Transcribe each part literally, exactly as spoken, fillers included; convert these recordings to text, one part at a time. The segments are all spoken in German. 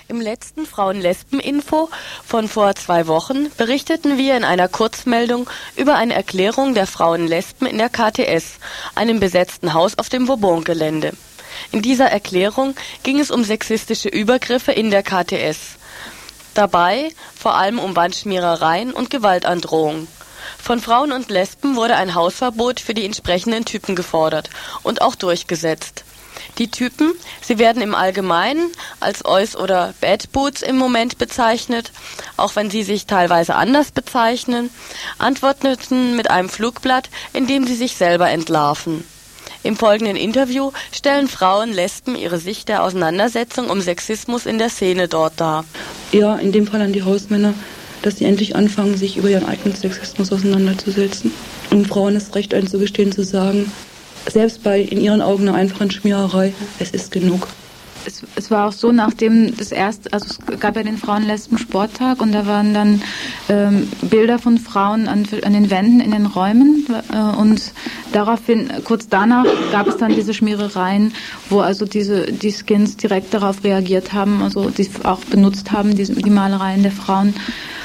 Im letzten Frauen-Lesben-Info von vor zwei Wochen berichteten wir in einer Kurzmeldung über eine Erklärung der Frauen-Lesben in der K T S, einem besetzten Haus auf dem Vauban-Gelände. In dieser Erklärung ging es um sexistische Übergriffe in der K T S. Dabei vor allem um Wandschmierereien und Gewaltandrohungen. Von Frauen und Lesben wurde ein Hausverbot für die entsprechenden Typen gefordert und auch durchgesetzt. Die Typen, sie werden im Allgemeinen als Eus oder Bad Boots im Moment bezeichnet, auch wenn sie sich teilweise anders bezeichnen, antworteten mit einem Flugblatt, in dem sie sich selber entlarven. Im folgenden Interview stellen Frauen Lesben ihre Sicht der Auseinandersetzung um Sexismus in der Szene dort dar. Ja, in dem Fall an die Hausmänner, dass sie endlich anfangen, sich über ihren eigenen Sexismus auseinanderzusetzen. Um Frauen das Recht einzugestehen, zu sagen, selbst bei in ihren Augen einer einfachen Schmiererei, es ist genug. Es, es war auch so, nachdem das erste, also es gab ja den Frauen-Lesben-Sporttag und da waren dann ähm, Bilder von Frauen an, an den Wänden in den Räumen äh, und daraufhin, kurz danach gab es dann diese Schmierereien, wo also diese die Skins direkt darauf reagiert haben, also die auch benutzt haben, die, die Malereien der Frauen.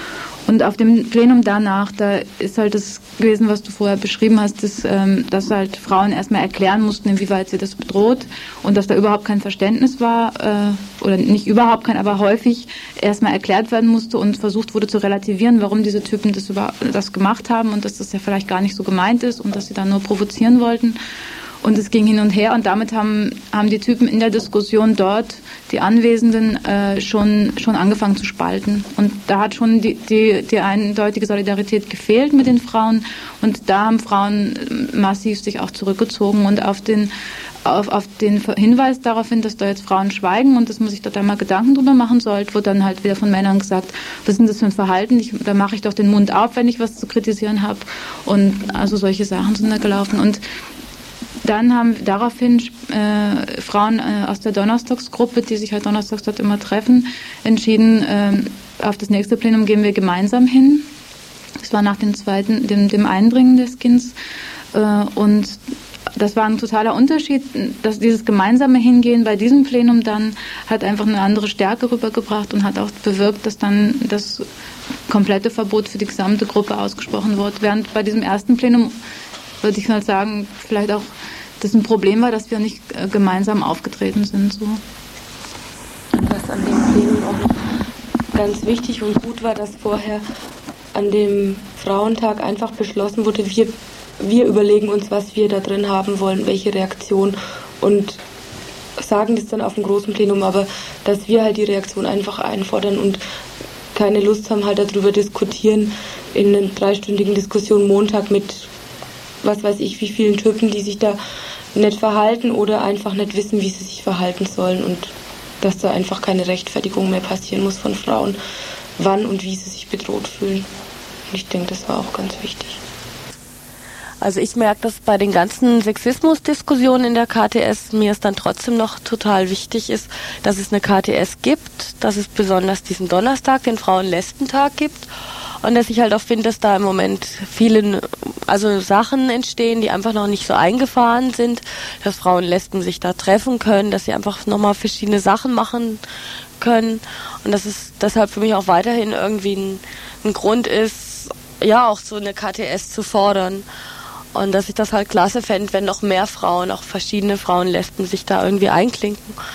Und auf dem Plenum danach, da ist halt das gewesen, was du vorher beschrieben hast, dass, ähm, dass halt Frauen erstmal erklären mussten, inwieweit sie das bedroht und dass da überhaupt kein Verständnis war, äh, oder nicht überhaupt kein, aber häufig erstmal erklärt werden musste und versucht wurde zu relativieren, warum diese Typen das, über, das gemacht haben und dass das ja vielleicht gar nicht so gemeint ist und dass sie dann nur provozieren wollten. Und es ging hin und her und damit haben, haben die Typen in der Diskussion dort, die Anwesenden, äh, schon, schon angefangen zu spalten. Und da hat schon die, die, die eindeutige Solidarität gefehlt mit den Frauen. Und da haben Frauen massiv sich auch zurückgezogen und auf den, auf, auf den Hinweis darauf hin, dass da jetzt Frauen schweigen und dass man sich doch da mal Gedanken drüber machen sollte, wurde dann halt wieder von Männern gesagt, was ist denn das für ein Verhalten? Ich, da mache ich doch den Mund auf, wenn ich was zu kritisieren habe. Und also solche Sachen sind da gelaufen. Und dann haben daraufhin äh, Frauen äh, aus der Donnerstagsgruppe, die sich halt donnerstags dort immer treffen, entschieden, äh, auf das nächste Plenum gehen wir gemeinsam hin. Das war nach dem zweiten, dem, dem Einbringen des Kindes. Äh, und das war ein totaler Unterschied, dass dieses gemeinsame Hingehen bei diesem Plenum dann hat einfach eine andere Stärke rübergebracht und hat auch bewirkt, dass dann das komplette Verbot für die gesamte Gruppe ausgesprochen wurde. Während bei diesem ersten Plenum, würde ich mal sagen, vielleicht auch das ein Problem war, dass wir nicht äh, gemeinsam aufgetreten sind. So. Was an dem Plenum auch ganz wichtig und gut war, dass vorher an dem Frauentag einfach beschlossen wurde, wir, wir überlegen uns, was wir da drin haben wollen, welche Reaktion und sagen das dann auf dem großen Plenum, aber dass wir halt die Reaktion einfach einfordern und keine Lust haben, halt darüber diskutieren in einer dreistündigen Diskussion Montag mit was weiß ich, wie vielen Typen, die sich da nicht verhalten oder einfach nicht wissen, wie sie sich verhalten sollen und dass da einfach keine Rechtfertigung mehr passieren muss von Frauen, wann und wie sie sich bedroht fühlen. Und ich denke, das war auch ganz wichtig. Also ich merke, dass bei den ganzen Sexismusdiskussionen in der K T S mir es dann trotzdem noch total wichtig ist, dass es eine K T S gibt, dass es besonders diesen Donnerstag, den Frauen-Lesben-Tag gibt. Und dass ich halt auch finde, dass da im Moment viele also Sachen entstehen, die einfach noch nicht so eingefahren sind, dass Frauen und Lesben sich da treffen können, dass sie einfach nochmal verschiedene Sachen machen können und dass es deshalb für mich auch weiterhin irgendwie ein, ein Grund ist, ja auch so eine K T S zu fordern und dass ich das halt klasse fände, wenn noch mehr Frauen, auch verschiedene Frauen, Lesben sich da irgendwie einklinken.